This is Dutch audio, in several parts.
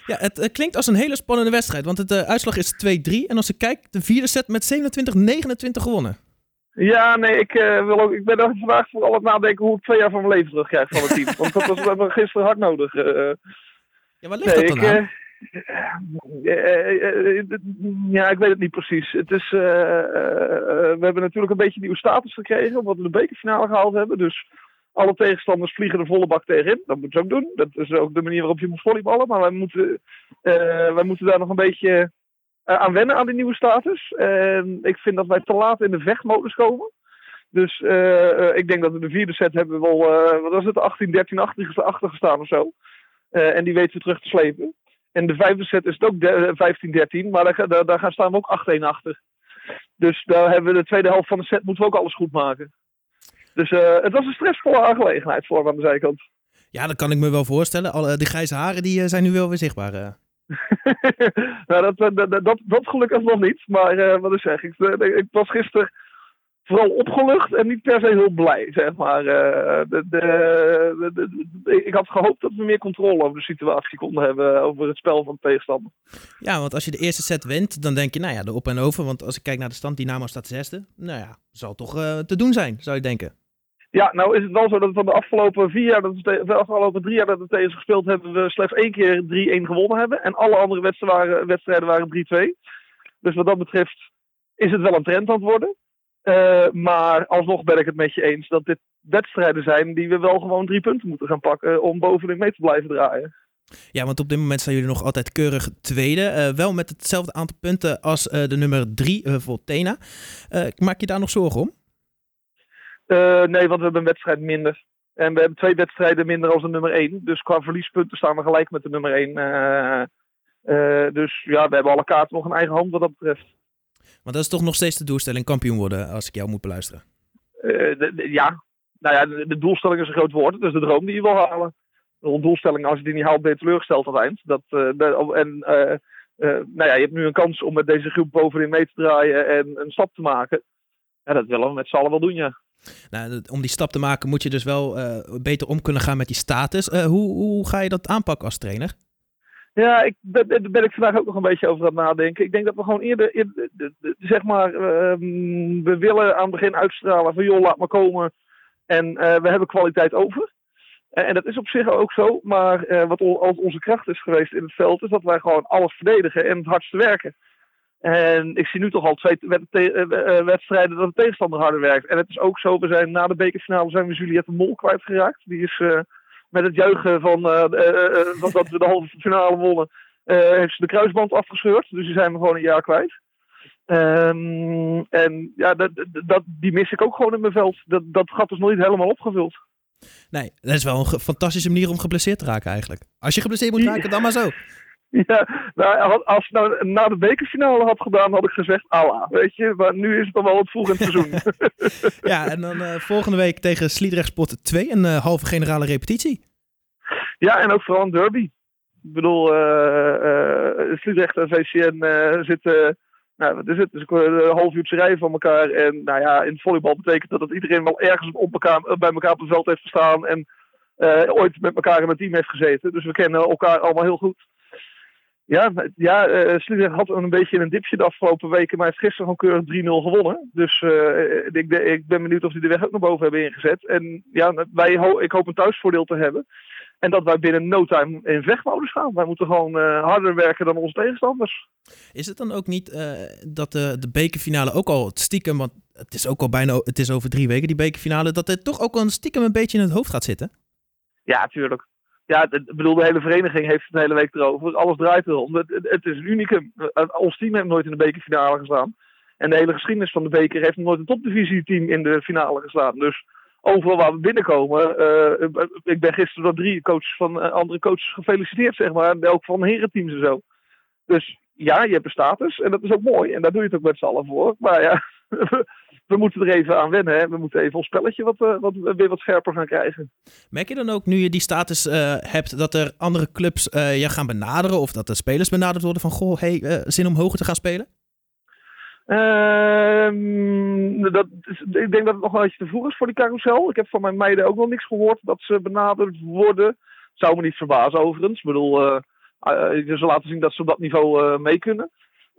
Ja, het klinkt als een hele spannende wedstrijd, want de uitslag is 2-3. En als ik kijk, de vierde set met 27-29 gewonnen. Ja, nee, ik ben er vandaag vooral aan het nadenken hoe ik 2 jaar van mijn leven terugkrijg van het team. Want dat was gisteren hard nodig. Ja, waar ligt dat dan aan? Ja, ik weet het niet precies. Het is, we hebben natuurlijk een beetje nieuwe status gekregen, omdat we de bekerfinale gehaald hebben. Dus alle tegenstanders vliegen de volle bak tegenin. Dat moeten ze ook doen. Dat is ook de manier waarop je moet volleyballen. Maar wij moeten daar nog een beetje aan wennen aan die nieuwe status. En ik vind dat wij te laat in de vechtmodus komen. Dus ik denk dat we de vierde set hebben wel, wat was het, 18-13 achter gestaan of zo. En die weten we terug te slepen. En de vijfde set is het ook 15-13, maar daar staan we ook 8-1 achter. Dus daar hebben we de tweede helft van de set moeten we ook alles goed maken. Dus het was een stressvolle aangelegenheid voor me aan de zijkant. Ja, dat kan ik me wel voorstellen. Die grijze haren die zijn nu wel weer zichtbaar. Nou, dat gelukkig nog niet. Maar wat ik zeg, ik was gisteren vooral opgelucht en niet per se heel blij, zeg maar. Ik had gehoopt dat we meer controle over de situatie konden hebben, over het spel van de tegenstander. Ja, want als je de eerste set wint, dan denk je, nou ja, de op en over. Want als ik kijk naar de stand, Dynamo staat zesde. Nou ja, zal toch te doen zijn, zou je denken. Ja, nou is het wel zo dat we van de afgelopen 3 jaar dat we tegen ze gespeeld hebben, we slechts 1 keer 3-1 gewonnen hebben. En alle andere wedstrijden waren 3-2. Dus wat dat betreft is het wel een trend aan het worden. Maar alsnog ben ik het met je eens dat dit wedstrijden zijn die we wel gewoon 3 punten moeten gaan pakken om bovenin mee te blijven draaien. Ja, want op dit moment staan jullie nog altijd keurig tweede. Wel met hetzelfde aantal punten als de nummer 3 voor Tena. Maak je daar nog zorgen om? Nee, want we hebben een wedstrijd minder. En we hebben 2 wedstrijden minder als de nummer 1. Dus qua verliespunten staan we gelijk met de nummer 1. Dus ja, we hebben alle kaarten nog in eigen hand wat dat betreft. Want dat is toch nog steeds de doelstelling, kampioen worden, als ik jou moet beluisteren. Ja, nou ja, de doelstelling is een groot woord. Het is de droom die je wil halen. De doelstelling, als je die niet haalt, ben je teleurgesteld aan het eind. Nou ja, je hebt nu een kans om met deze groep bovenin mee te draaien en een stap te maken. Ja, dat willen we met z'n allen wel doen, ja. Nou, om die stap te maken moet je dus wel beter om kunnen gaan met die status. Hoe ga je dat aanpakken als trainer? Ja, daar ben ik vandaag ook nog een beetje over aan het nadenken. Ik denk dat we gewoon eerder zeg maar, we willen aan het begin uitstralen van joh, laat maar komen. En we hebben kwaliteit over. En dat is op zich ook zo. Maar wat onze kracht is geweest in het veld, is dat wij gewoon alles verdedigen en het hardste werken. En ik zie nu toch al 2 wedstrijden dat de tegenstander harder werkt. En het is ook zo, na de bekerfinale zijn we Juliette Mol kwijtgeraakt. Die is met het juichen van dat we de halve finale wonnen, heeft ze de kruisband afgescheurd. Dus die zijn we gewoon een jaar kwijt. En ja, die mis ik ook gewoon in mijn veld. Dat gat is nog niet helemaal opgevuld. Nee, dat is wel een fantastische manier om geblesseerd te raken eigenlijk. Als je geblesseerd moet raken, dan maar zo. Ja, nou, als je nou na de bekerfinale had gedaan, had ik gezegd, Allah, weet je. Maar nu is het dan wel wat vroeg in het seizoen. Ja, en dan volgende week tegen Sliedrecht Sport 2, een halve generale repetitie. Ja, en ook vooral een derby. Ik bedoel, Sliedrecht en VCN zitten, nou, wat is het? Dus een half uurtje rijden van elkaar. En nou ja, in het volleybal betekent dat iedereen wel ergens bij elkaar op het veld heeft gestaan. En ooit met elkaar in een team heeft gezeten. Dus we kennen elkaar allemaal heel goed. Ja, Sliedrecht had een beetje een dipje de afgelopen weken, maar heeft gisteren gewoon keurig 3-0 gewonnen. Dus ik ben benieuwd of die de weg ook naar boven hebben ingezet. En ja, ik hoop een thuisvoordeel te hebben. En dat wij binnen no time in vechtmodus gaan. Wij moeten gewoon harder werken dan onze tegenstanders. Is het dan ook niet dat de bekerfinale ook al stiekem, want het is ook al het is over 3 weken die bekerfinale, dat het toch ook al stiekem een beetje in het hoofd gaat zitten? Ja, tuurlijk. Ja, ik bedoel, de hele vereniging heeft het de hele week erover. Alles draait erom. Het is een unicum. Ons team heeft nooit in de bekerfinale gestaan. En de hele geschiedenis van de beker heeft nog nooit een topdivisieteam in de finale gestaan. Dus overal waar we binnenkomen. Ik ben gisteren door 3 coaches van andere coaches gefeliciteerd, zeg maar. Ook van herenteams en zo. Dus ja, je hebt een status. En dat is ook mooi. En daar doe je het ook met z'n allen voor. Maar ja, we moeten er even aan wennen. Hè. We moeten even ons spelletje weer wat scherper gaan krijgen. Merk je dan ook, nu je die status hebt, dat er andere clubs je gaan benaderen? Of dat de spelers benaderd worden van, goh, zin om hoger te gaan spelen? Ik denk dat het nog wel een beetje te vroeg is voor die carousel. Ik heb van mijn meiden ook nog niks gehoord dat ze benaderd worden. Zou me niet verbazen overigens. Ik bedoel, ze laten zien dat ze op dat niveau mee kunnen.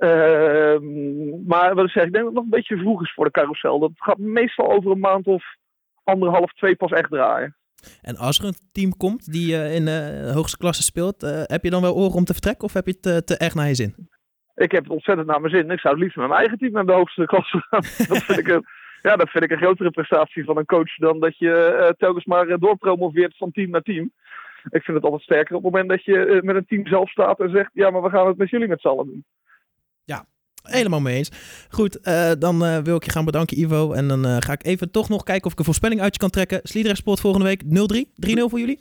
Maar wat ik zeg, ik denk dat het nog een beetje vroeg is voor de carousel. Dat gaat meestal over een maand of 1,5, 2 pas echt draaien. En als er een team komt die in de hoogste klasse speelt, heb je dan wel oren om te vertrekken of heb je het te erg naar je zin? Ik heb het ontzettend naar mijn zin. Ik zou het liefst met mijn eigen team naar de hoogste klasse gaan. Dat vind ik een grotere prestatie van een coach dan dat je telkens maar doorpromoveert van team naar team. Ik vind het altijd sterker op het moment dat je met een team zelf staat en zegt, ja, maar we gaan het met jullie met z'n allen doen. Ja, helemaal mee eens. Goed, dan wil ik je gaan bedanken, Ivo. En dan ga ik even toch nog kijken of ik een voorspelling uit je kan trekken. Sliedrecht Sport volgende week 0-3? 3-0 voor jullie?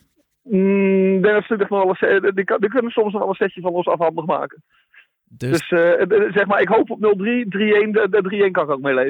Die kunnen soms nog wel een setje van ons afhandig maken. Dus zeg maar, ik hoop op 0-3, 3-1. De 3-1 kan ik ook meeleven.